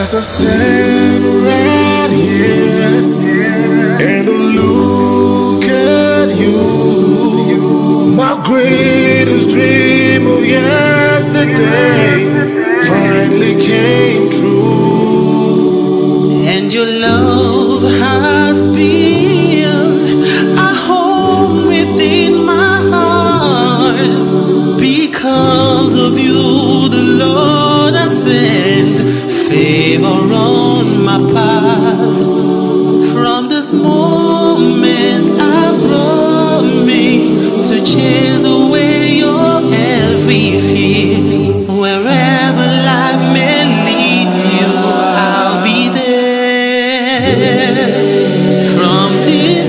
As I stand right here and look at you, my greatest dream of yesterday finally came true. And your love has built a home within my heart. Because of you, the Lord has sent favor on my path. From this moment I promise to chase away your every fear. Wherever life may lead you, I'll be there. From this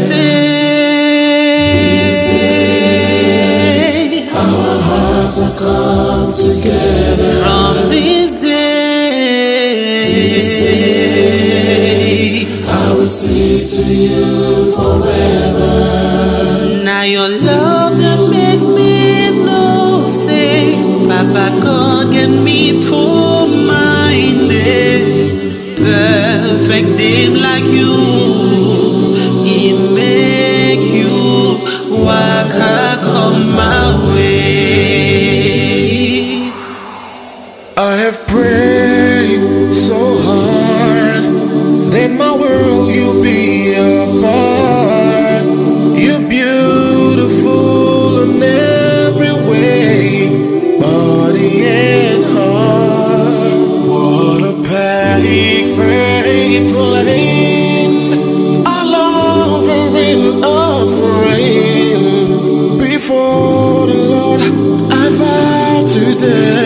day, our hearts have come together. from this day, I will stick to you forever. now your love that make me know, say, Papa God get me for minded. Perfect name like you, it make you walk come my way. I have prayed so hard that my world you'll be a part. You're beautiful in every way, body and heart. What a perfect plan, a offering, offering before the Lord. I vow today